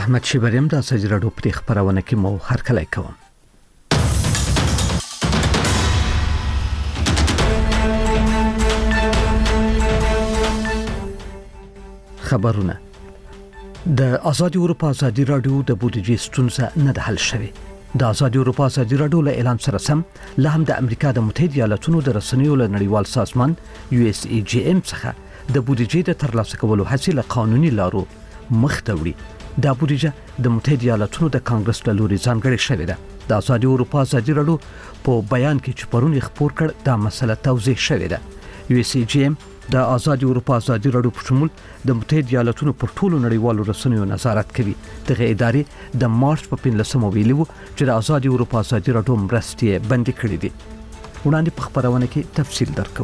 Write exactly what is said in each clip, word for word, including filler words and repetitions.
احمد شیبریم د ازادي راډیو په خبرونه کې مو هرکلی کوم. خبرونه د ازادي اروپا ازادي راډیو د بودیجې ستونزه نه ده حل شوې. د ازادي اروپا ازادي راډیو له اعلان سره سم له هم د امریکا د متحده ایالاتونو د رسنیو له نړیوال سازمان یو اس ای جی ام څخه د بودیجې د ترلاسه کولو هڅې له قانوني لارو مخ ته وړي. دا بودیجه د متحده ایالاتونو د کانګرس له لوري ځانګړې شوې ده. د ازادي اروپا ازادي راډیو په بیان کې چې پرون خبر کړ دا مسله توضیح شوې ده. یو اس ای جی ام د ازادي اروپا ازادي راډیو په شمول د متحده ایالاتونو پر ټولو نړیوالو رسنیو نظارت کوي. دغه ادارې د مارچ په پنځلسمه ویلي وو چې د ازادي اروپا ازادي راډیو مرستې بندي کړې دي. وړاندې په خبرونه کې تفصیل درکو.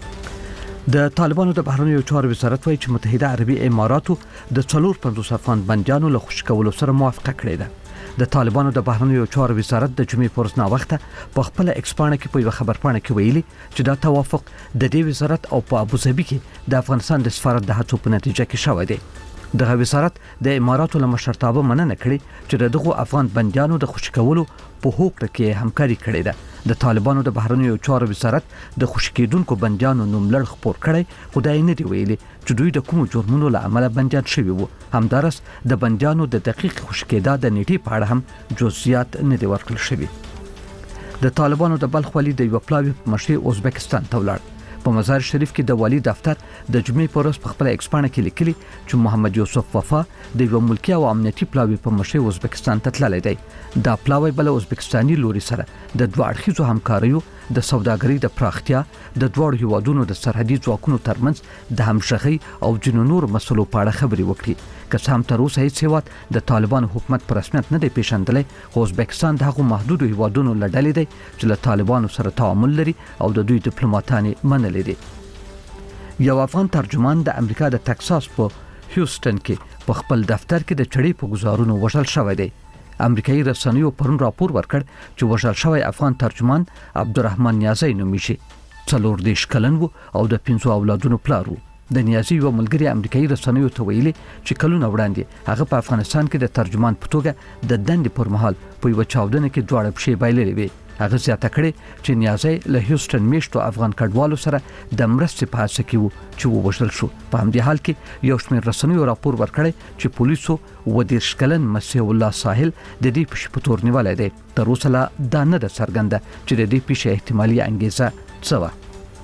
د طالبانو د بهرنیو چارو وزارت وايي چې متحده عربي اماراتو د څلور پنځوس افغان بندیانو له خوشي کولو سره موافقه کړې ده. د طالبانو د بهرنیو چارو وزارت د جمعې پر ورځ ناوخته په خپل ایکس پاڼه کې په یو خبرپاڼه کې ویلي چې دا توافق د دې وزارت او په ابوظبي کې د افغانستان د سفارت د هڅو په نتیجه کې شوی دی. دغه وزارت د اماراتو له مشرتابه مننه کړې چې دغه افغان بندیانو د خوشي کولو په هوکړه کې همکاري کړې ده. د طالبانو د بهرنیو چارو وزارت د خوشي کېدونکو بندیانو نوم لړ خبر کړی خدای نه دی ویلي چې دوی د کوم جرمونو له امله بندیان شوي وو. همدارس د بندیانو د دقیق خوشي کېدا د نیټې په اړه هم جزئیات نه دی ورکړل شوي. د طالبانو د بلخ والي د یو پلاوی په مشرۍ ازبکستان ته ولاړ. په مزار شریف کې د والی دفتر د جمعې پر ورځ په خپل ایکس پاڼه کې لیکلي چې محمد یوسف وفا د یو ملکی او امنیتي پلاوی په مشرۍ ازبکستان ته تللی دی. دا پلاوی بل ازبکستاني لوري سره د دوه اړخیزو همکاریو د سوداګرۍ د پراختیا د دوه هیوادونو د سرحدي ځواکونو ترمنځ د همغږي او جنو نور مسلو په اړه خبري وکړي. که سم تر اوسه هیڅ هیواد د طالبانو حکومت پر رسمیت نه دی پیژندلی، خو ازبکستان د هغو محدودو هیوادونو له ډلې دی چې له طالبانو سره تعامل لري او د دوی ډیپلوماټان منلي دي. یو افغان ترجمان د امریکا د ټکساس په هیوستن کې په خپل دفتر کې د چړې په گزارونو وژل شوی دی. امریکایي رسنیو پرون راپور ورکړ چې وژل شوی افغان ترجمان عبدالرحمن نیازی نومیږي. څلور دیرش کلن و او د پنځو اولادونو پلار و. د نیازی یو ملګری امریکایي رسنیو ته ویلي چې کلونه وړاندې هغه په افغانستان کې د ترجمان په توګه د دندې پر مهال په یو چاودنه کې دواړه پښې بایللې وي. هغه زیاته کړې چې نیازی له هیوستن میشتو افغان کډوالو سره د مرستې په هڅه کې وو چې ووژل شو. په همدې حال کې یو شمېر رسنیو راپور ورکړی چې پولیسو و دیرش کلن مسیح الله ساحل د دې پیښې په تور نیولی دی. تر اوسه لا دا نه ده څرګنده چې د دې پیښې احتمالي انګیزه څه وه.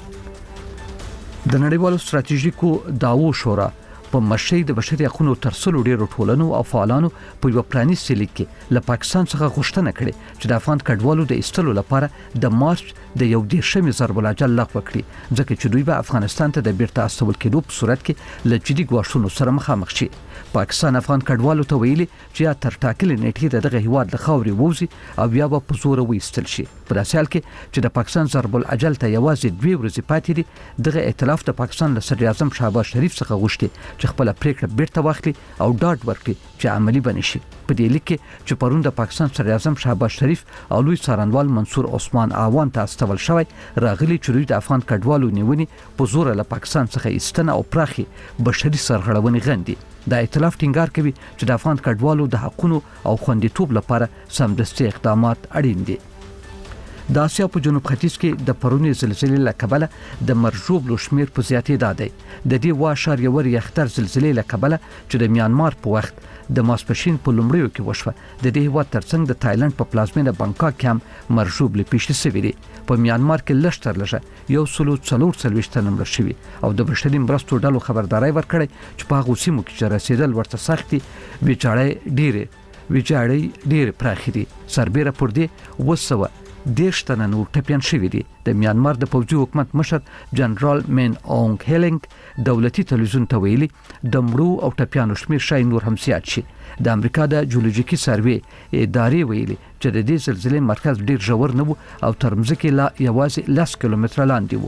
د نړیوالو ستراتیژیکو دعوو شورا په مشرۍ د بشري حقوقو تر څلو ډېرو ټولنو او فعالانو په یو پرانیستي لیک کې له پاکستان څخه غوښتنه کړې چې د افغان کډوالو د ایستلو لپاره د مارچ د یو دیرشمې ضرب الاجل لغوه کړي، ځکه چې دوی به افغانستان ته د بیرته استول کېدو په صورت کې له جدي ګواښونو سره مخامخ شي. پاکستان افغان کډوالو ته ویلي چې یا تر ټاکلې نیټې دغه هیواد له خاورې ووځي او یا به په زوره وایستل شي. په داسې حال کې چې د پاکستان ضرب الاجل ته یوازې دوې ورځې پاتې دي، دغه ائتلاف د پاکستان له صدر اعظم شهباز شریف څخه غوښتي چې خپل پریکړه بیرته واخلي او ډاډ ورکړي چې عملی بنه شي. په دې لیک کې چې پرون د پاکستان صدر اعظم شهباز شریف او لوی څارنوال منصور عثمان اعوان ته استول شوی، راغلي چې دوی د افغان کډوالو نیونې په زور له پاکستان څخه ایستنه او پراخي بشري سرغړونې غندي. دا ائتلاف ټینګار کوي چې د افغان کډوالو د حقونو او خوندیتوب لپاره سمدستي اقدامات اړین دي. د اسیا په جنوب ختیځ کې د پرونی زلزلې له کبله د مرجوب لوشمیر په زیاتېدا دی. د دې وا اشاریه ور یختر زلزلې له کبله چې د میانمار په وخت د ماسپښین په لومړیو کې وشوه، د دې هیواد ترڅنګ د تایلند په پلازمینه بانکاک کې هم مرجوب لپیشي سوي دي. په میانمار کې لږ تر لږه یو سلو څلور څلوېښت تنه مړه شوي او د بشري مرستو ډلو خبرداري ورکړې چې په هغو سیمو کې چې رسېدل ورته سخت دي، ویجاړۍ ډېرې ویجاړۍ ډېرې پراخې دي. سربیره پر دې اووه سوه دیرش تنه نور ټپیان شوي دي. د میانمار د پوځي حکومت مشر جنرال مین اونګ هیلنګ دولتي تلویزیون ته ویلي د مړو او ټپیانو شمیر شاید نور هم زیات شي. د امریکا د جیولوژیکي سروې ادارې ویلي چې د دې زلزلې مرکز ډیر ژور نه و او تر مځکې لا یوازې لس کیلومتره لاندې و.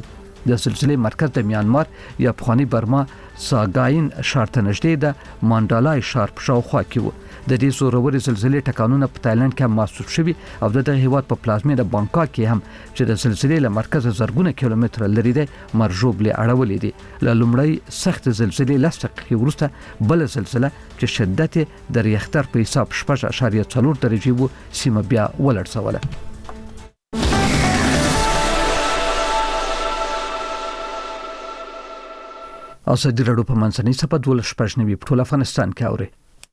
د سلسله مرکز د میانمار یا پخوانی برما ساګاین شارته نږدې د مانډالای ښار په شاوخوا کې و. د دې زورورې زلزلې ټکانونه په تایلند کې محسوس شوي او د دغه هیواد په پلازمینه بانکاک کې هم چې د سلسلې له مرکز زرګونه کیلومتره لري دی مرجوبلې اړولې دي. له لومړی سخت زلزلې لس دقیقې وروسته بل زلزله چې شدت د ریختر په حساب شپږ اعشاریه څلور درجې وو سیمه بیا ولړزوله. ازادي راډیو په منځنۍ صفحه دولس شپږ نوي په ټول افغانستان کې اوري.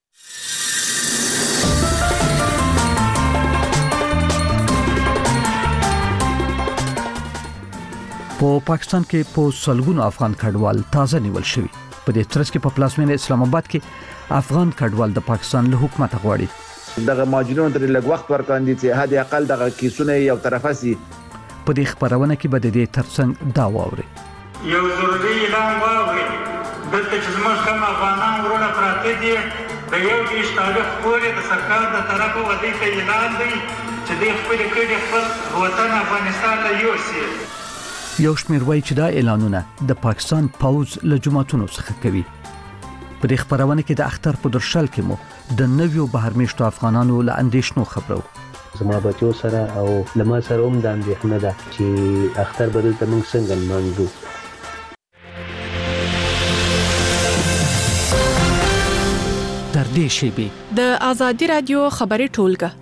په پاکستان کې په سلګونو افغان کډوال تازه نیول شوي. په دې ترڅ کې په پلازمینه اسلام آباد کې افغان کډوال د پاکستان له حکومت غواړي دغه ماجرون تر لږ وخت ورکاندي چې هدي اقل دغه کیسونه یو طرفه سي. په دې خبرونه کې به د دې ترڅنګ دا واوري یو ضروري اعلان واوري دلته چې زموږ کوم افغانان ورونه پراته دي د یو دیش تاریخ پورې د سرکار د طرفه ودی ته اعلان دی چې د خپل کړي خپل وطن افغانستان له یوسي. یو شمېر وایي چې دا اعلانونه د پاکستان پوز له جماعتونو څخه کوي. په دې خبرونه کې د اختر په درشل کې مو د نویو بهرمیشتو افغانانو له اندېښنو خبرو. زما بچو سره او لما سره هم د اندېښنه ده چې اختر به دلته موږ څنګه لمانځو. تر دې شیبې د ازادي رادیو خبري ټولګه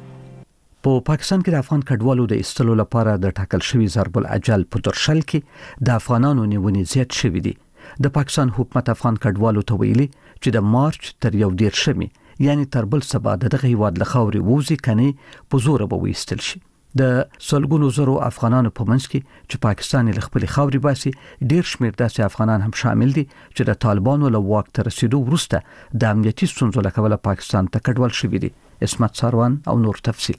په پاکستان کې د افغان کډوالو د ایستلو لپاره د ټاکل شوی ضرب العجل په درشل کې د افغانانو نیونې زیات شوې دي. د پاکستان حکومت افغان کډوالو ته ویلي چې د مارچ تر یو دیرشمې یعنی تر بل سبا دغه هیواد له خاورې ووزي کني په زور به وایستل شي. د سلګونو زرو افغانانو په منځ کې چې پاکستان له خپل خاورې باسي ډیر شمېر داسې افغانان هم شامل دي چې د طالبانو له واک ته رسیدو وروسته د امنیتي ستونزو له کبله پاکستان ته کډوال شوي دي. اسمت ساروان او نور تفصیل.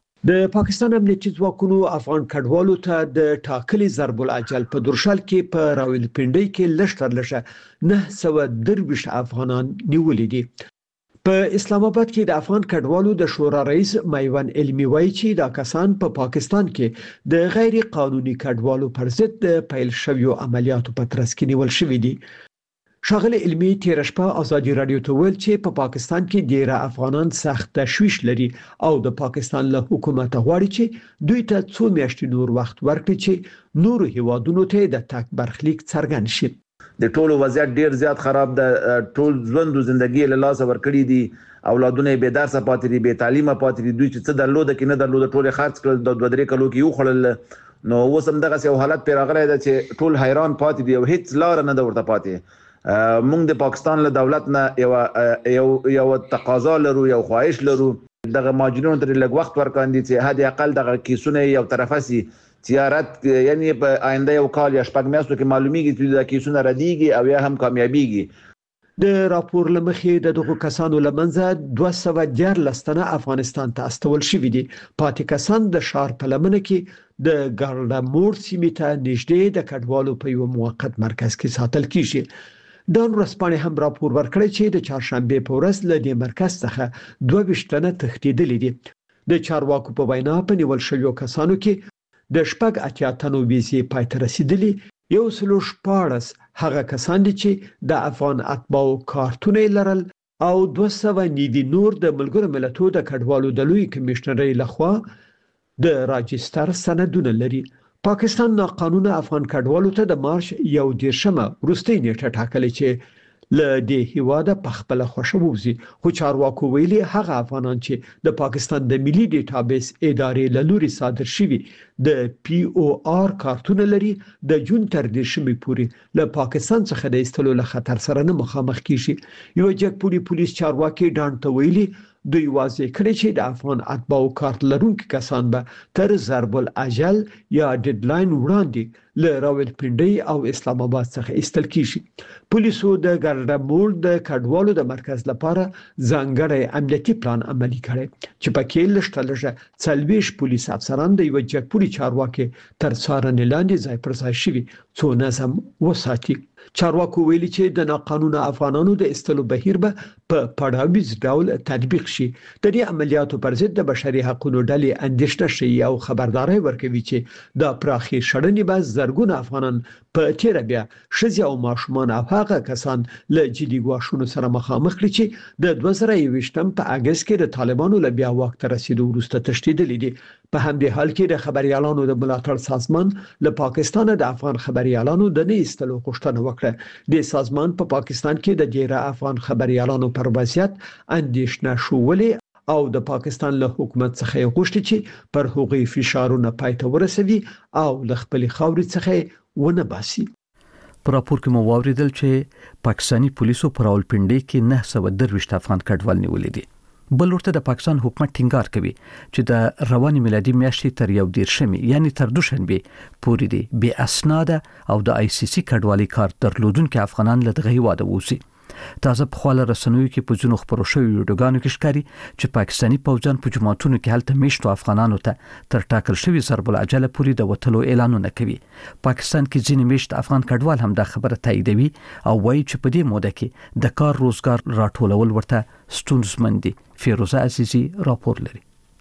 د پاکستان امنیتي ځواکونو افغان کډوالو ته د ټاکلي ضرب العجل په درشل کې په راولپنډي کې لشتر لشه نه سوه درویشت افغانان نیولې دي. په اسلام آباد کې د افغان کډوالو د شورا رئیس میوان علمي وایي چې دا کسان په پا پاکستان کې د غیر قانوني کډوالو پر ضد د پیل شویو عملیاتو په ترڅ کې نیول شوي دي. شاغله علمي تیر شپه ازادي رادیو ته ویل چې په پا پاکستان کې ډیره افغانان سخت تشویش لري او د پاکستان له حکومت غواړي چې دوی ته څو میاشتې نور وخت ورکړي چې نور هیوادونو ته د تک برخلیک څرګند شي. د ټولو وضعیت ډیر زیات خراب ده. ټول ژوند او ژوندۍ له لاسه ورکړي دي. اولادونه به درس پاتې دي، به تعلیمه پاتې دي. دوی چې څه درلود کې نه درلود ټول خرڅ کړل د دوه درې کلو کې یو خړل. نو اوس هم دغه یو حالت پیراغلی ده چې ټول حیران پاتې دي او هیڅ لار نه ده ورته پاتې. مونږ د پاکستان له دولت نه یو یو یو تقاضا لرو، یو خواهش لرو دغه ماجرون تر لږ وخت ورکاندي چې هدي اقل دغه کیسونه یو طرفه سي. تیارت یعنی په آینده یو کال یا شپږ میاشتو کې معلومیږي چې دا کیسونه ردیږي او یا هم کامیابیږي. د راپور لمخې د دغه کسانو لمنځه دوه سوه دیارلس تنه افغانستان ته استول شوي دي. پاتې کسان د شار په لمنه کې د ګارډامور سیمې ته نږدې د کډوالو په یو موقت مرکز کې ساتل کیږي. د ورځپاڼې هم راپور ورکړی چې د چهارشنبه په ورځ له دې مرکز څخه دوه ویشت تنه تښتېدلي دي. د چارواکو په وینا په نیول شویو کسانو کې د شپږ اتیا تنو ویزې پای ته رسیدلي، یو سلو شپاړس هغه کسان دي چې د افغان اتباعو کارتونه لرل او دوه سوه نوي نور د ملګرو ملتونو د کډوالو د لوی کمشنرۍ لخوا د راجستر سندونه لري. پاکستان ناقانونه افغان کډوالو ته د مارچ یو دیرشمه وروستۍ نیټه ټاکلې چې له دې هیواده په خپل خوښه ووزي. خو چارواکو ویلي هغه افغانان چې د پاکستان د ملي ډیټابیس ادارې له لوري صادر شوي د پی او آر کارتونه لري د جون تر دیرشمې پورې له پاکستان څخه د ایستلو له خطر سره نه مخامخ کیږي. یو جګپوري پولیس چارواکي ډان ته ویلي دوی واضح کړی چې د افغان اتباعو کارت لرونکي کسان به تر ضرب العجل یا ډیډلاین وړاندې له راولپنډي او اسلام آباد څخه ایستل کیږي. پولیسو د ګارډامور د کډوالو د مرکز لپاره ځانګړی امنیتي پلان عملي کړی چې پکې لږ لږه څلوېښت پولیس افسران د یو جګپوري چارواکي تر څارنې لاندې ځای پر ځای شوي څو نظم وساتي. چارواکو ویلي چې د ناقانونه افغانانو د استلو بهیر به په پړاویز ډول تطبیق شي. د دې عملیاتو پر ضد د بشري حقوقو ډلې اندېښنه شي او خبرداري ورکوي چې د پراخي شړنې به زرګونه افغانان په تیر بیا شذ او ماشومان او هغه کسان له جدي ګواښونو سره مخامخ کړي چې د دوه زره یوویشتم په اگست کې د طالبانو له بیا واک ته رسیدو وروسته تشدیدلې دي. په همدې حال کې د خبريالانو د ملاتړ سازمان له پاکستان د افغان خبريالانو د نه ایستلو غوښتنه وکړه. د سازمان په پا پاکستان کې د ډیره افغان خبريالانو پر وضعیت اندېښنه شولې او د پاکستان له حکومت څخه غوښتي چې پر هغوی فشارونه پایته ورسوي او له خپل خاورې څخه ونه باسي. پر راپور کې مو واوریدل چې پاکستانی پولیسو پر راولپنډي کې نه سوه درویشت افغان کډوال نیولې دي. بل ورته د پاکستان حکومت ټینګار کوي چې د رواني میلادي میاشتې تر یو دیرشمې یعنی تر دوشنبه پورې دي بې اسناد او د آی سی سی کډوالي کارت درلودونکو افغانان له دغه هیواده ووسی. تازه په خواله رسنوي کې په ځینو خبرو شوی ویډیوګانو کې ښکاري چې پاکستانی پوځیان په جماعتونو کې هلته میشتو افغانانو ته تر ټاکل شوی ضرب العجله پورې د وټلو اعلانونه کوي. پاکستان کې ځینې میشت افغان کډوال هم دا خبره تاییدوي او وایي چې په دې موده کې د کار روزګار راټولول ورته ستونزمن دي. فیروزه عزیزی راپور لري.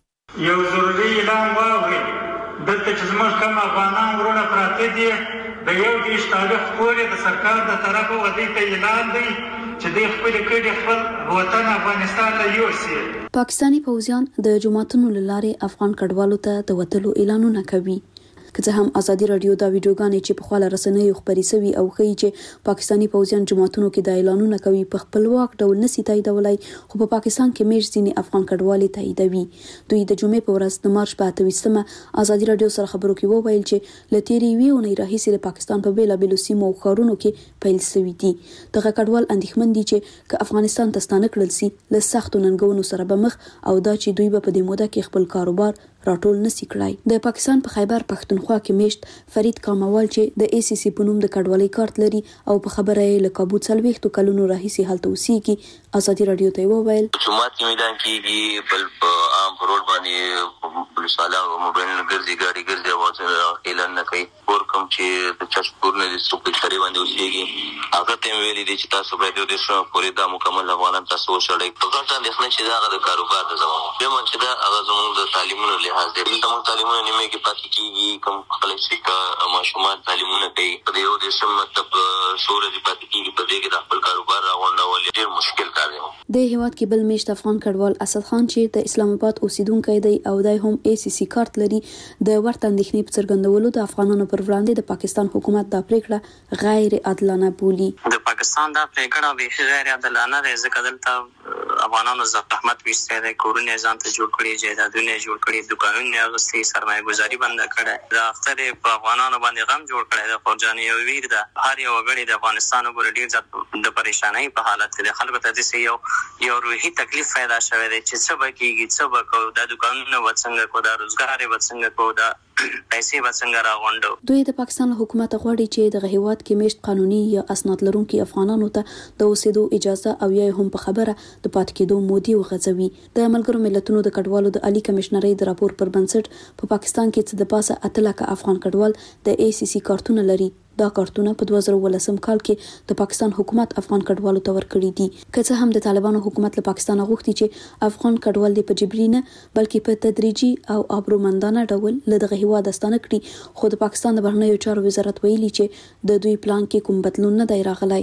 یو ضروري اعلان واوري دلته چې زموږ کوم افغانان ورونه پراته دي د یو دیش تاریخ پورې د سرکار د طرفه ودې ته اعلان دی چې د خپل کډي خپل وطن افغانستان له یوسي. پاکستانی پوځیان د جماعتونو لاره افغان کډوالو ته د وټلو اعلانونه کوي. که څه هم ازادي رادیو دا ویډیوګانې چې په خواله رسنیو خبري سوي او ښيي چې پاکستانی پوځیان جماعتونو کې د اعلانونه کوي په خپلواک ډول نسی تاییدولای، خو په پاکستان کې میش ځینې افغان کډوالي تاییدوي. دوی د جمعې په ورځ د مارچ په اتویستمه ازادي رادیو سره خبرو کې وویل چې لتيري وی اونۍ راهیسې د پاکستان په بیلا بیلو سیمو او ښارونو کې پیل شوی دي. دغه کډوال اندېښمن دي چې که افغانستان ته ستانه کړل سي له سختو ننګونو سره به مخ او دا چې دوی به په دې موده کې خپل کاروبار راټول نسی کړای. د پاکستان په خیبر پښتونخوا کې میشت فرید کاموال چې د ای سی سی په نوم د کډوالۍ کارت لري او په خبره یې له کابو څلوېښتو کلونو راهیسې هلته اوسېږي، ازادي رادیو ته وویل جمعات کې میدان کېږي بل په عام روډ باندې پولیس والا او موبایل ګرځي ګاډي ګرځي اواز اعلان نه کوي. ور کوم چې د چشپور نه د سپېل سره باندې اوسېږي هغه ته ویلي دي چې تاسو باید د شو پورې دا مکمل افغانان تاسو وشړئ. په ګټه اندېښنه چې دا د کاروبار د زمون به مونږ چې دا هغه زموږ د تعلیمونو لحاظ دی د موږ تعلیمونه نیمه کې پاتې کېږي کوم خپل څخه ماشومان تعلیمونه کوي په یو د سم مطلب شور دي پاتې کېږي په دې کې د خپل کاروبار راغونډول ډېر مشکل کار دی. د هیواد کې بل میشت افغان کډوال اسد خان چې د اسلام آباد اوسیدونکی دی او دای هم ای سی سی کارت لري د ورته اندېښنې په څرګندولو د افغانانو پر وړاندې د پاکستان حکومت دا پریکړه غیر عادلانه بولی. د پاکستان دا پریکړه به غیر عادلانه ده ځکه دلته افغانانو زحمت وشته د کورونه ځان ته جوړ کړي جایدادونه جوړ کړي دکانونه غوستي سرمایه گذاري بند کړي دا اختر په افغانانو باندې غم جوړ کړي د خورجاني او ویر ده هر یو غړي د افغانستان وګړي ډیر د پریشانای په حالت کې د خلکو ته د یو یو روحي تکلیف پیدا شوی دی چې څه به کېږي څه به کوو د دکانونو وڅنګه کو د روزګار وڅنګه کو د پیسې وڅنګه راغونډو. دوی د پاکستان حکومت غواړي چې د هیواد کې میشت قانوني یا اسناد لرونکي افغانانو ته د اوسېدو اجازه او یا هم په خبره د پات کېدو مودي وغځوي. د ملګرو ملتونو د کډوالو د عالی کمشنرۍ د راپور پر بنسټ په پاکستان کې څه د پاسه اته لکه افغان کډوال د ای سی سی کارتونه لري. دا کارتونه په دوه زره ولسم کال کې د پاکستان حکومت افغان کډوالو ته ورکړي دي. که څه هم د طالبانو حکومت له پاکستان غوښتي چې افغان کډوال د په جبري نه بلکې په تدریجي او آبرومندانه ډول له دغه هیواد ستانه کړي، خو د پاکستان د بهرنیو چارو وزارت ویلي چې د دوی پلان کې کوم بدلون نه دی راغلی.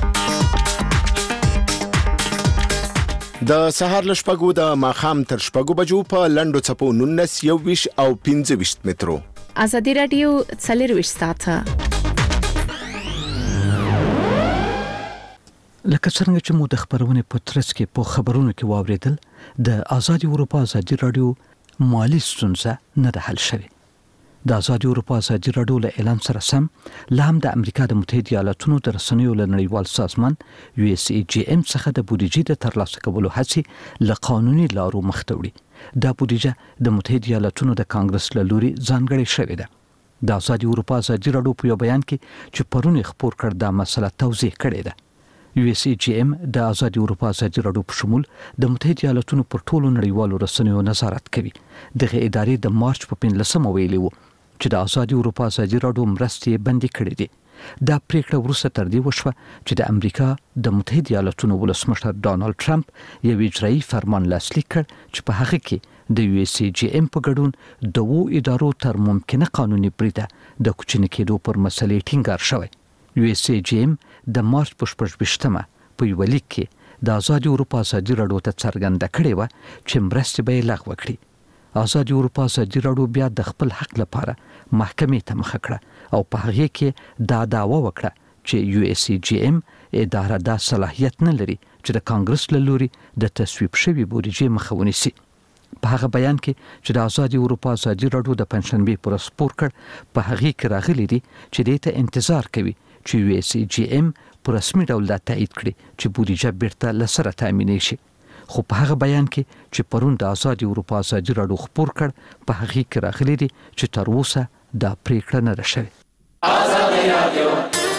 د سهار له شپږو د ماښام تر شپږو بجو په لنډو څپو نولس یوویشت او پنځه ویشت مترو. ازادي رادیو څلرویشت ساعته لکه څنګه چې مو د خبرونې په ترڅ کې په خبرونو کې واوریدل د آزادي اروپا ازادي رادیو مالی ستونزه نه ده حل شوې. د آزادي اروپا ازادي رادیو له اعلان سره سم لا هم د امریکا د متحده ایالاتونو د رسنیو له نړیوال سازمان یو اس ای جی ام څخه د بودیجې د ترلاسه کولو هڅې له قانوني لارو مخ ته وړي. دا بودیجه د متحده ایالاتونو د کانګرس له لوري ځانګړې شوې ده. د آزادي اروپا ازادي رادیو په یو بیان کې چې پرون خبر کړ دا مسله توضیح کړې ده. یو اس ای جی ام د آزادي اروپا ازادي رادیو په شمول د متحده ایالاتونو پر ټولو نړیوالو رسنیو نظارت کوي. دغه ادارې د مارچ په پنځلسمه ویلي وو چې د آزادي اروپا ازادي رادیو مرستې بندي کړې دي. دا پریکړه وروسته تر دې وشوه چې د امریکا د متحده ایالاتونو ولسمشر ډانلډ ټرمپ یو اجرایي فرمان لاسلیک کړ چې په هغه کې د یو اس جی ایم په ګډون د وو ادارو تر ممکنه قانوني بریده د کوچنی کېدو پر مسلې ټینګار شوی. یو اس جی ایم د مارچ په شپږمه په یو لیک کې د آزاد اروپا ازادي راډیو ته څرګنده کړې و چې مرستې به لغوه کړي. آزاد اروپا ازادي راډیو بیا د خپل حق لپاره محکمې ته مخه کړه او په هغه کې دا دعوه وکړه چې یو اس جی ایم اداره دا صلاحیت نه لري چې د کانګرس له لوري د تصویب شوی بودیجې مخه ونیسي. په هغه بیان کې چې د آزاد اروپا ازادي راډیو د پنځشنبه پر سپور کړ په هغه کې راغلي دي چې د ته انتظار کوي چې یو اس جی ایم پر رسمي ډول دا تایید کړي چې بودیجه بیرته لسره تامین شي. خو په هغه بیان کې چې پرون د آزاد اروپا ازادي راډیو خبر کړ په هغه کې راغلي دي چې تر اوسه دا پریکړه نه ده شوې. آزاد رادیو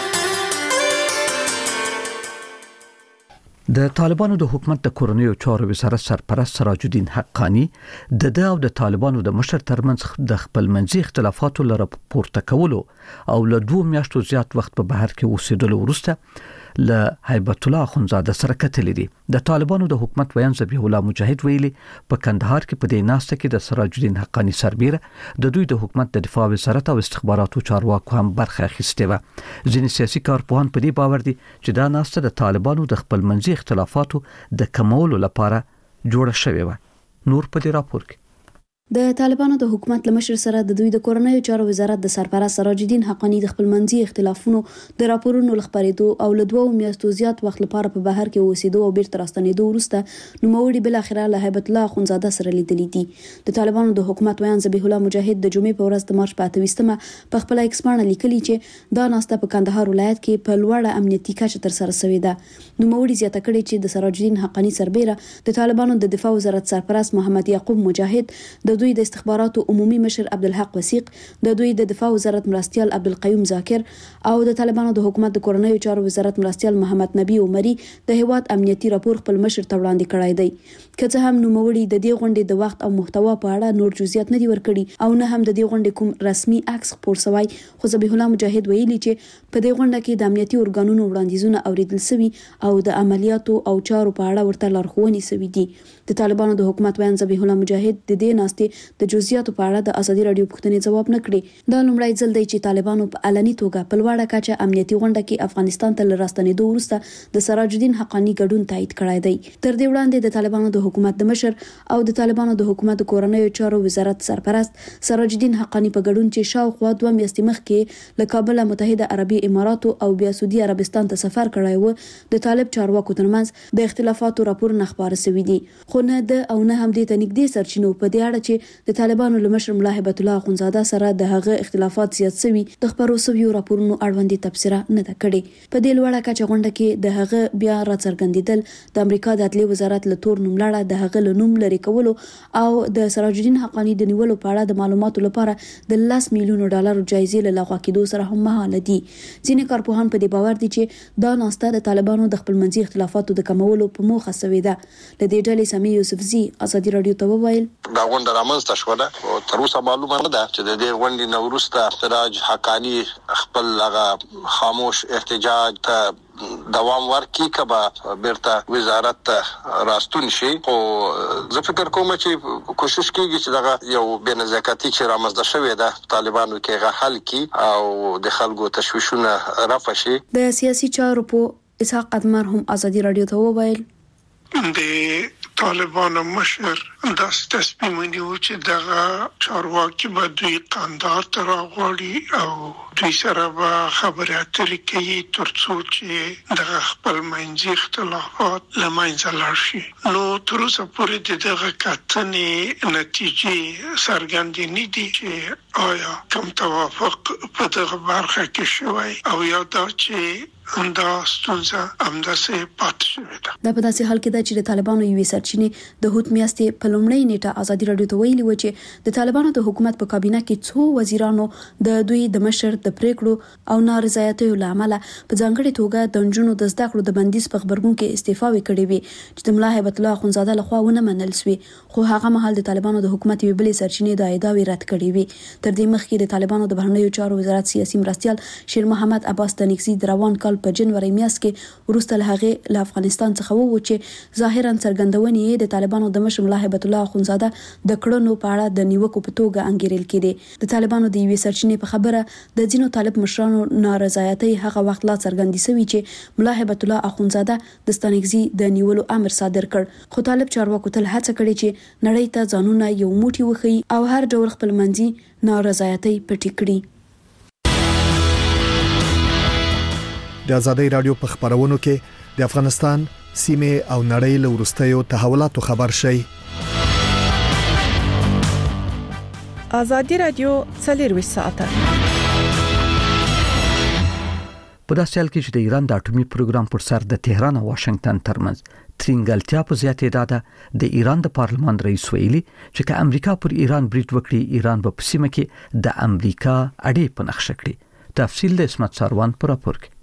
د طالبانو د حکومت د کورنیو چارو وزارت سرپرست سراج الدین حقانی د د او د طالبانو د مشر ترمنځ د خپل منځي اختلافاتو لپاره پورته کولو او له دوه میاشتو زیات وخت په بهر کې اوسېدلو وروسته له هیبت الله اخونزاده سره کتلې دي. د طالبانو د حکومت ویان ذبیح الله مجاهد ویلي په کندهار کې په دې ناسته کې د سراج الدین حقانی سربیره د دوی د حکومت د دفاع وزارت او استخباراتو چارواکو هم برخه اخیستې و. ځینې سیاسي کارپوهان په دې باور دي چې دا ناسته د طالبانو د خپل منځي اختلافاتو د کمولو لپاره جوړه شوې و. نور په دې راپور کې د طالبانو د حکومت لمشر سره د دوی د کورنیو چارو وزارت د سرپرست سراج الدین حقانی د خپل منځي اختلافونو د راپورونو لخبرېدو او له دوه میاشتو زیات وخت لپاره په بهر کې اوسېدو او بیرته راستنېدو وروسته نوموړي بل اخره له هیبت الله اخونزاده سره لیدلې دي. د طالبانو د حکومت ویان ذبیح الله مجاهد د جمعې په ورځ د مارچ په اتویستمه په خپل ایکس باندې لیکلي چې دا ناسته په کندهار ولایت کې په لوړه امنیتي کچه تر سره شوې ده. نوموړي زیاته کړې چې د سراج الدین حقانی سربیره د طالبانو د دفاع وزارت سرپرست محمد یعقوب مجاهد د دوی د استخباراتو عمومي مشر عبدالحق وثیق د دوی د دفاع وزارت مرستیال عبدالقیوم ذاکر او د طالبانو د حکومت د کورنیو چارو وزارت مرستیال محمد نبی عمری د هیواد امنیتي راپور خپل مشر ته وړاندې کړی دی. که څه هم نوموړي د دې غونډې د وخت او محتوا په اړه نور جزئیات نه دي ورکړي او نه هم د دې غونډې کوم رسمي عکس خپور شوی، خو ذبیح الله مجاهد ویلي چې په دې غونډه کې د امنیتي ارګانونو وړاندیزونه اوریدل شوي او د عملیاتو او چارو په اړه ورته لارښوونې شوي دي. د طالبانو د حکومت ویان ذبیح الله مجاهد د دې ناستې د جزئیاتو په اړه د ازادي راډیو پوښتنې ځواب نه کړي. دا لومړی ځل دی چې طالبانو په علني توګه په لوړه کچه امنیتي غونډه کې افغانستان ته راستنېدو وروسته د سراج الدین حقانی ګډون تایید کړی دی. تر دې وړاندې د طالبانو د حکومت د مشر او د طالبانو د حکومت د کورنیو چارو وزارت سرپرست سراج الدین حقانی په ګډون چې شاوخوا دوه میاشتې مخکې له کابل متحده عربي اماراتو او بیا سعودي عربستان ته سفر کړی و، د طالب چارواکو ترمنځ د اختلافاتو راپورونه خپاره شوي دي. خو نه د او نه هم د تنګدي سرچینو په دې اړه چې د طالبانو له مشر ملا هیبت الله اخونزاده سره د هغه اختلافات زیات شوي د خبرو شویو راپورونو اړوند تبصره نه ده کړې. په دې لوړه کچه غونډه کې د هغه بیا راڅرګندېدل د امریکا د عدلي وزارت له تور نوملړه د هغه له نوم لري کولو او د سراج الدین حقانی د نیولو په اړه د معلوماتو لپاره د لس میلیونو ډالرو جایزې له لغوه کېدو سره هم مهاله دي. ځینې کارپوهان په دې باور دي چې دا ناسته د طالبانو د خپل منځي اختلافاتو د کمولو په موخه شوې ده. له دې ډلې سمي یوسفزي ازادي راډیو ته وویل دا غونډه رامنځته شوه او تر اوسه معلومه نه ده چې د دې غونډې نه وروسته سراج حقانی خپل هغه خاموش احتجاج ته دوام ورکړي کبا بیرته وزارت ته راستون شي. خو زه فکر کوم چې کوشش کیږي چې دغه یو بې نزاکتي چې رامنځته شوې ده طالبانو کې هغه حل کړي او د خلکو تشویشونه رفع شي. د سیاسي چارو په اسحاق ادمر هم ازادي راډیو ته وویل د طالبانو مشر داس تصمیم ونیو چې دغه چارواکي به دوی قندهار ته راغواړي او دوی سره به خبرې اترې کوي تر څو چې دغه خپل منځي اختلافات له منځه لاړ شي. نو تر اوسه پورې د دغه کتنې نتیجې څرګندې نه دي چې آیا کوم توافق په دغه برخه کې شوی او یا دا چې دا ستونزه همداسې پاتې شوې ده. دا په داسې حال کې ده چې د طالبانو یوې سرچینې د هوت میاشتې په لومړۍ نیټه ازادي راډیو ته ویلي و چې د طالبانو د حکومت په کابینه کې څو وزیرانو د دوی د مشر د پریکړو او نارضایتیو لامل په ځانګړي توګه د نجونو د زده کړو د بندیز په خبرګون کې استعفا وکړې وي چې د ملا هیبت الله اخونزاده لخوا ونه منل شوې، خو هغه مهال د طالبانو د حکومت یوې بلې سرچینې د ادعاوې رد کړې وي. تر دې مخکې د طالبانو د بهرنیو چارو وزارت سیاسي مرستیال شیر محمد عباس تنګزي د روان کال په جنوري میاشت کې وروسته له هغه له افغانستان څخه وو چې ظاهرا څرګندونې د طالبانو د مشر ملا هیبت الله اخونزاده د کړنو په اړه د نیوکو په توګه انګیرل کېده. د طالبانو د یوې سرچینې په خبره د ځینو طالب مشرانو نارضایتي هغه وخت لا څرګندې شوې چې ملا هیبت الله اخونزاده د ستانګزي د نیولو امر صادر کړ، خو طالب چارواکو تل هڅه کړې چې نړۍ ته ځانونه یو موټی وخی او هر ډول خپل منځي نارضایتي پټې کړي. د ازادي رادیو په خبرونو کې د افغانستان سیمه او نړۍ له وروستیو تحولاتو خبر شي. ازادي رادیو څلور ساعته په داسې حال کې چې د ایران د اټومي پروګرام پر سر د تهران او واشنگټن ترمنځ ترنګلتیا په زیاتېدا ده، د ایران د پارلمان رئیس ویلي چې که امریکا پر ایران بریټ وکړي، ایران به په سیمه کې د امریکا اډې په نقشه کړي. تفصیل د اسمت ساروان پر راپور کې.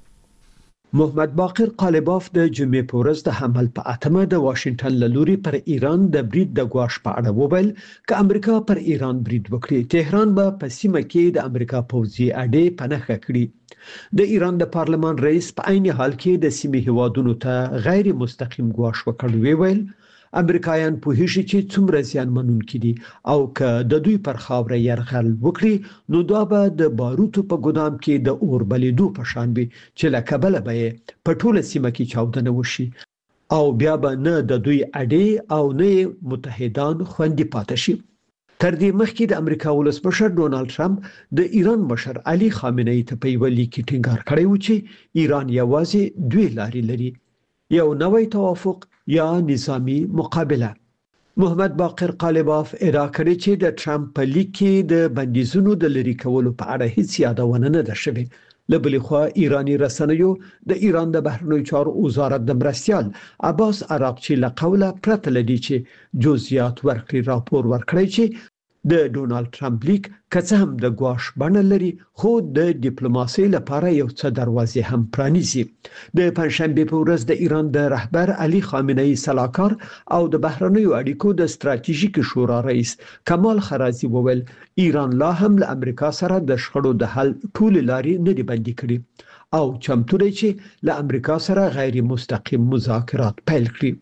محمد باقر قالباف د جمعې په ورځ د حمل په اتمه د واشنگټن له لوري پر ایران د بریډ د غواش په اړه وویل چې امریکا پر ایران بریډ وکړي، تهران به په سیمه کې د امریکا پوځي اډې په نښه کړي. د ایران د پارلمان رئیس په عین حال کې د سیمې هوادونو ته غیر مستقیم غواش وکړ، ویل امریکایان په هیڅ چې څومره زیان منونکي دي او که د دوی پر خاوره يرغل وکړي نو دا به د باروتو په ګدام کې د اور بلیدو په شان وي چې لکه بل به په ټوله سیمه کې چاودنه وشي او بیا به نه د دوی اډې او نه متحدان خوندي پاتې شي. تر دې مخکې د امریکا ولسمشر ډونالد ټرمپ د ایران مشر علي خامنه‌ای ته په ویلي کې ټینګار کړی و چې ایران یوازې دوی لارې لري، یو نوې توافق یا نظامی مقابله. محمد باقر قالباف ادعا کړې چې د ټرمپ په لیک کې د بندیزونو د لری کولو په اړه هیڅ یادونه نه ده شوې. له بلې خوا ایرانی رسنیو د ایران د بهرنیو چارو وزارت د مرستیال عباس عراقچی له قوله پرته لدی چې جزئیات ورکړي راپور ورکړي چې د ډونالد ټرمپ لیک کڅه هم د غواش بڼه لري، خو د ډیپلوماسي لپاره یو څه دروازې هم پرانیزي. د پنځشنبه په ورځ د ایران د رهبر علي خامنه‌ای سلاکار او د بهرنیو اړیکو د ستراتیژیک شورا رئیس کمال خرازی وویل ایران لا هم له امریکا سره د شخړو د حل ټول لارې نه دی بندي کړي او چمتو دی چې له امریکا سره غیر مستقیم مذاکرات پیل کړي.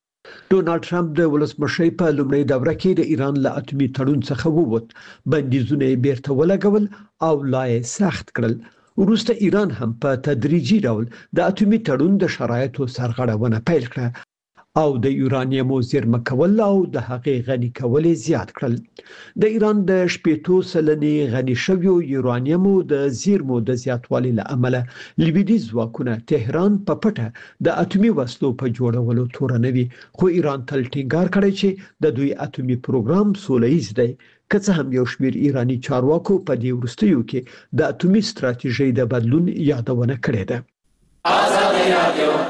ډونالد ټرمپ د ولسمشر په لومړۍ دوره کې د ایران له اټومي تړون څخه ووت، بندیزونه یې بیرته ولګول او لا یې سخت کړل. وروسته ایران هم په تدریجي ډول د اټومي تړون د شرایطو سرغړونه پیل کړه او د یورانیم زیرمه کول او د هغې غني کول زیات کړل. د ایران د شپږ سلنې غني شویو یورانیم د زیرمو د زیاتوالي له امله لویدیځ ځواکونه تهران په پټه د اټومي وسلو په جوړولو تورنوي، خو ایران تل ټینګار کړی چې د دوی اټومي پروګرام سوله‌ییز دی. که څه هم یو شمېر ایرانی چارواکو په دې وروستیو کې د اټومي ستراتیژۍ د بدلون یادونه کړې ده. ازادي رادیو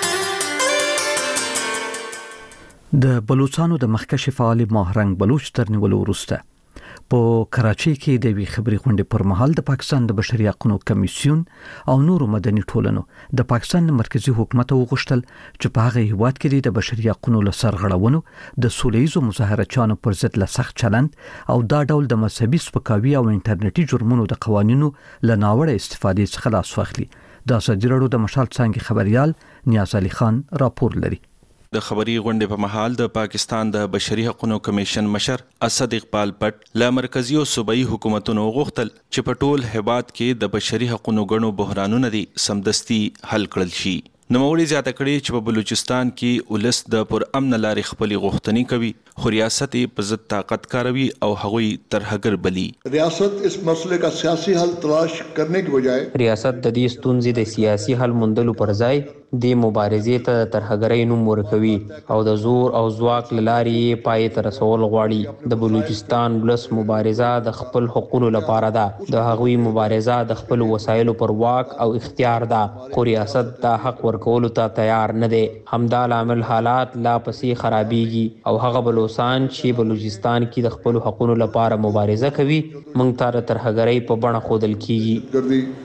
د بلوچستان د مخکښ فعال ماهرنګ بلوچ تر نیولو وروسته په کراچۍ کې د وی خبري غونډې پر مهال د پاکستان د بشري حقوقو کمیسیون او نورو مدني ټولنو د پاکستان مرکزی حکومت وغوښتل چې په هغه هیواد کې د بشري حقوقو له سرغړونو د سولهییزو مظاهرچیانو پر ضد له سخت چلند او دا ډول د مذهبي سپکاوي او انټرنیټي جرمونو د قوانینو له ناوړه استفادې څخه لاس واخلي. د ازادي رادیو د مشال څنګه خبريال نیاز علي خان راپور لري. د خبري غونډې په محل د پاکستان د بشري حقوقو کمیشن مشر اسد اقبال پټ له مرکزی او صوبایي حکومتونو غوښتل چې په ټول هیواد کې د بشري حقوقو غنو بحرانونه دي سمدستي حل کړل شي. نوموړي زیاته کړې چې په بلوچستان کې ولس د پر امن لارې خپل غوښتنې کوي، خو ریاست په ضد طاقت کاروي او هغوی ترهګر بلی. ریاست اس مسئلے کا سیاسی حل تلاش کرنے کی بجائے ریاست د دې ستونزې د سیاسي حل موندلو پر ځای د مبارزې ته ترهګرۍ نوم ورکوي او د زور او ځواک له لارې پای ته رسول غواړي. د بلوچستان ولس مبارزه د خپل حقوقو لپاره ده. د هغوی مبارزه د خپل وسایلو پر واک او اختیار ده، خو ریاست دا حق ورکولو ته تیار نه دی. همدا لامل حالات لا پسې خرابېږي او هغه بلوچستان چې بلوچستان کې د خپل حقوقو لپاره مبارزه کوي موږ ته د ترهګرۍ په بڼه ښودل کیږي.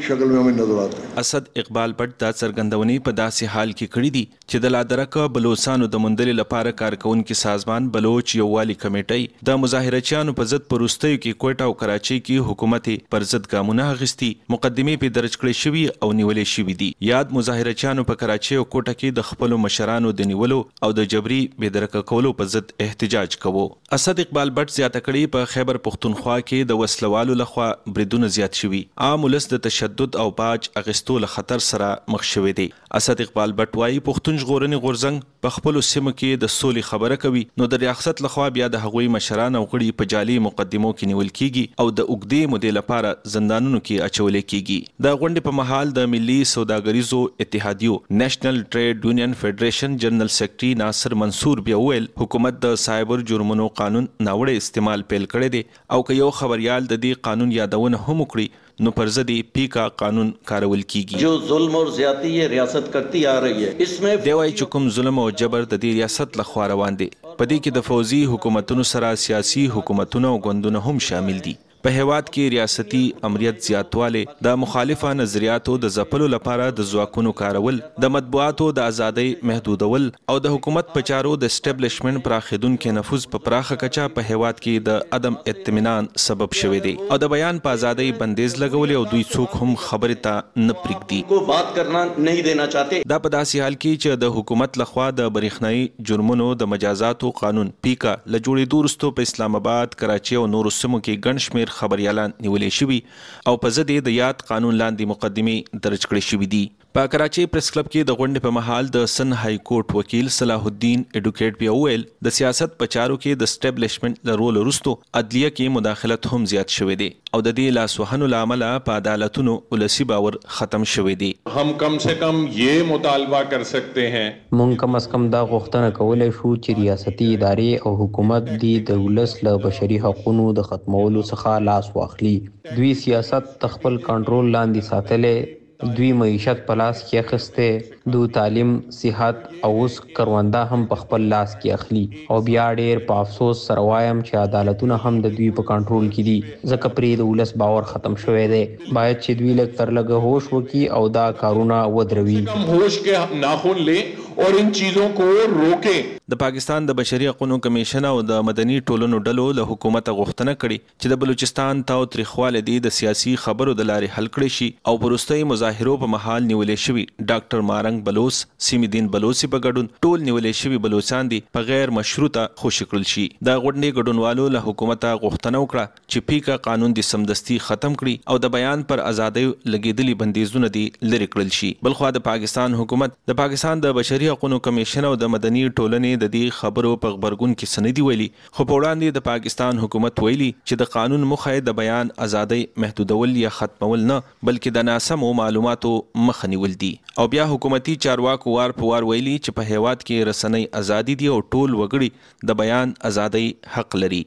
اسد اقبال پټ دا څرګندونې په داسې حال کې کړې دي چې د لادرکه بلوچستانو د موندلې لپاره کارکونکو سازمان بلوچ یووالي کمیټې د مظاهرچیانو په ضد پروستیو کې کوټا او کراچۍ کې حکومت پر ضد ګامونه اخیستي، مقدمې په درج کړې شوی او نیولې شوی دي. یاد مظاهرچیانو په کراچۍ او کوټا کې د خپل مشرانو د نیولو او د جبري بېدرکه کولو په ضد احتجاج کوو. اسد اقبال پټ زیاته کړې په خیبر پختونخوا کې د وسلوالو لخوا بریدونه زیات شوي، عام ولس د تشدد او باج اغستو له خطر سره مخ شوی دی. اسد اقبال پټ وايي پښتون ژغورنې غورځنګ په خپل سیمه کې د سولې خبره کوي، نو د ریاست لخوا بیا د هغوی مشران او غړي په جالي مقدمو کې نیول کیږي او د اوګدې مودې لپاره زندانونو کې اچول کیږي. د غونډې په مهال د ملي سوداګریزو اتحادیو نېشنل ټریډ یونین فدریشن جنرال سیکرټري ناصر منصور بیا ویل حکومت د سایبر جرمونو قانون ناوړه استعمال پیل کړی دی او که یو خبريال د دې قانون یادونه هم وکړي نو پر ضد پیکا قانون کارول کیږي. جو ظلم اور زیاتی یہ ریاست کرتی آ رہی ہے اس میں دی وايي چې کوم ظلم او جبر د دې ریاست لخوا روان دي، په دې کې د فوزي حکومتونو سره سیاسي حکومتونو او ګوندونو هم شامل دي. په هیواد کې ریاستي امریت زیاتواله، د مخالفه نظریاتو د ځپلو لپاره د ځواکونو کارول، د مطبوعاتو د ازادۍ محدودول او د حکومت په چارو د اسټابلیشمنت پراخیدونکو نفوذ په پراخه کچه په هیواد کې د عدم اطمینان سبب شوی دی او د بیان په ازادۍ بندیز لګولې او دوی څوک هم خبرې ته نه پرېږدي. کو بات کرنا نہیں دینا چاہتے. دا په داسې حال کې چې د حکومت لخوا د برېښنايي جرمونو د مجازاتو قانون پیکا له جوړېدو وروسته په اسلام آباد، کراچۍ او نورو سیمو کې ګڼ شمېر خبريالان نیولې شوي او په ضد د یاد قانون لاندې مقدمې درج کړې شوې دي. په کراچۍ پریس کلب کې د غونډې په مهال د سن های کورټ وکیل صلاح الدین اډوکیټ بیا ویل د سیاست په چارو کې د اسټابلیشمنت له رول وروسته عدلیه کې مداخلت هم زیات شوی دی او د دې لاسوهنو له امله په عدالتونو ولسی باور ختم شوی دی. هم کم سے کم یہ مطالبہ کر سکتے ہیں مونږ کم از کم دا غوښتنه کولای شو چې ریاستي ادارې او حکومت دی د ولس له بشري حقوقو د ختمولو څخه لاس واخلي. دوی سیاست تخپل کنټرول لاندې ساتلې، دوی معیشت په لاس کې اخیسته، دو تعلیم، صحت او اوس کرونده هم په خپل لاس کې اخلي او بیا ډېر په افسوس سره وایم چې عدالتونه هم د دوی په کنټرول کې دي ځکه پرې د ولس باور ختم شوی دی. باید چې دوی لږ تر لږه هوش وکړي او دا کارونه ودروي. ہوش کے ناخن لیں اور ان چیزوں کو روکیں. د پاکستان د بشري حقوقو کمیشن او د مدني ټولنو ډلو له حکومت غوښتنه کړې چې د بلوچستان تاو تاریخواله دي د سیاسي خبرو د لارې حل کړي شي او پروستي مظاهرو په محل نیولې شوی ډاکټر مارنګ بلوچ، سیمدین بلوچي په ګډون ټول نیولې شوی بلوچستان دي په غیر مشروطه خوشی کړل شي. د غونډې ګډونوالو له حکومت غوښتنه وکړه چې پیکا قانون د سمدستي ختم کړي او د بیان پر ازادۍ لګیدلي بندیزونه دي لري کړل شي. بلخو د پاکستان حکومت د پاکستان د بشري حقوقو کمیشن او د مدني ټولنې د دې خبرو په خبرګون کې سندي ویلي، خو په وړاندې د پاکستان حکومت ویلي چې د قانون موخه د بیان ازادۍ محدودول یا ختمول نه بلکې د ناسمو معلوماتو مخه نیول دي. او بیا حکومتي چارواکو وار په وار ویلي چې په هیواد کې رسنۍ ازادي دي او ټول وګړي د بیان ازادۍ حق لري.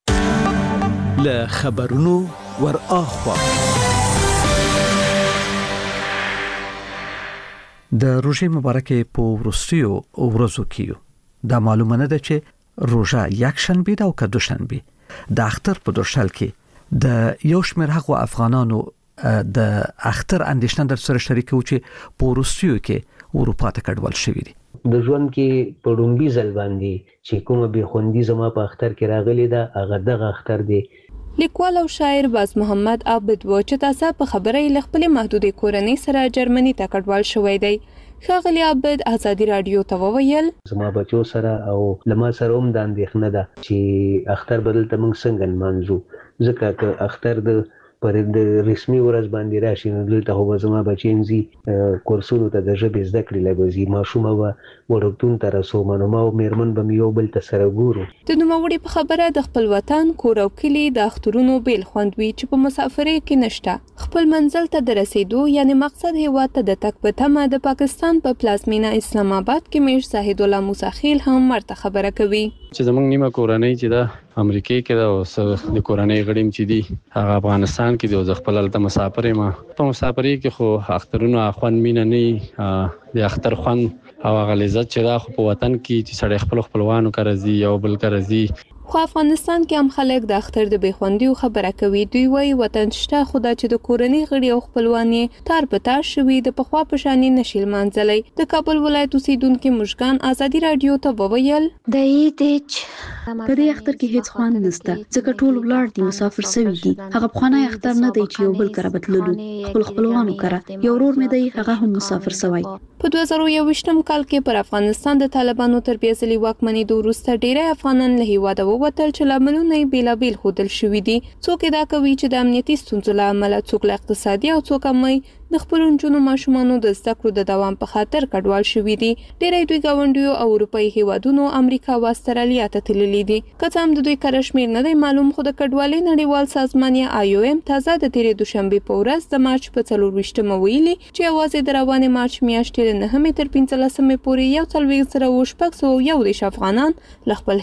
له خبرونو ور اخوا د روژې مبارکې په وروستیو ورځو کې دا معلومه نه ده چې روژه یک شنبه ده او که دو شنبه. د اختر په دوشل کې د یو شمېر هغو افغانانو د اختر اندېښنه در سره شریکو چې په وروستیو کې اروپا ته کډوال شوي دي. د ژوند کې په لومړي ځل باندې چې کومه بېخوندي زما په اختر کې راغلې ده هغه دغه اختر دی. لیکوال او شاعر باز محمد عابد و چې تاسو په خبره ل خپل محدودې کورنۍ سره جرمني ته کډوال شوی دی. ښاغلی عابد ازادي رادیو ته وویل زما بچو سره او لما سره هم د اندېښنه ده چې اختر بدل ته موږ څنګه نمانځو ځکه که اختر د پر د رسمي ورځ باندې راشي نو دلته هو زما بچینزي کورسونو ته د ژبې زده کړې لګوي ماشومه و ورکتون تر سو منو ما مېرمن به یو بل ته سره ګورو. د نوموړي په خبره د خپل وطن کور او کلی د اخترونو بیل خوندوي چې په مسافرۍ کې نشته. خپل منزل ته د رسیدو یعنی مقصد هیواد ته د تک په تمه د پاکستان په پلازمینه اسلام آباد کې میر زاهد الله موسی خیل هم مرته خبره کوي چې زمونږ نیمه کورنۍ چې دا امریکای کې دا او د کورنۍ غړیم چې دي هغه افغانستان کې د خپل الته مسافر ما په مسافرۍ کې خو اخترونو اخوان مين نه د اختر خوان او غلیظت چې دا خو په وطن کې چې سړی خپل خپلوانو کرزي او بل کرزي. خو افغانستان کې هم خلک د اختر د بېخوندیو خبره کوي. دوی وایي وطن شته خو دا چې د کورنۍ غړي او خپلوان یې تار په تار شوي د پخوا په شانې نشي لمانځلی. د کابل ولایت اوسیدونکي مشکان ازادي راډیو ته وویل د عید په دې اختر کې هیڅ خوند نشته ځکه ټول ولاړ دي مسافر سوي دي. هغه پخوانی اختر نه دی چې یو بل کره بتللو خپل خپلوانو کره یو ورور مې دی هغه هم مسافر سوی. په دوه زره یوویشتم کال کې پر افغانستان د طالبانو تر بیا ځلې واکمنېدو وروسته ډېری افغانان له هېواده ووتل چې لاملونه یې بېلابېل ښودل شوي دي. څوک دا کوي چې د امنیتي ستونزو له امله څوک له اقتصادي او څوک هم د خپلو نجونو ماشومانو د زده کړو د دوام په خاطر کډوال شوي دي. ډېری دوی ګاونډیو او اروپایي هېوادونو امریکا او استرالیا ته تللي دي. که څه هم د دوی کره شمېر نه دی معلوم خو د کډوالۍ نړیوال سازمان یا آی او ایم تازه د تېرې دوشنبې په ورځ د مارچ په څلرویشتمه ویلي چې یوازې د روانې مارچ میاشتې له نهمې تر پنځلسمې پورې یو څلوېښت زره شپږ سوه یو دېرش افغانان له خپل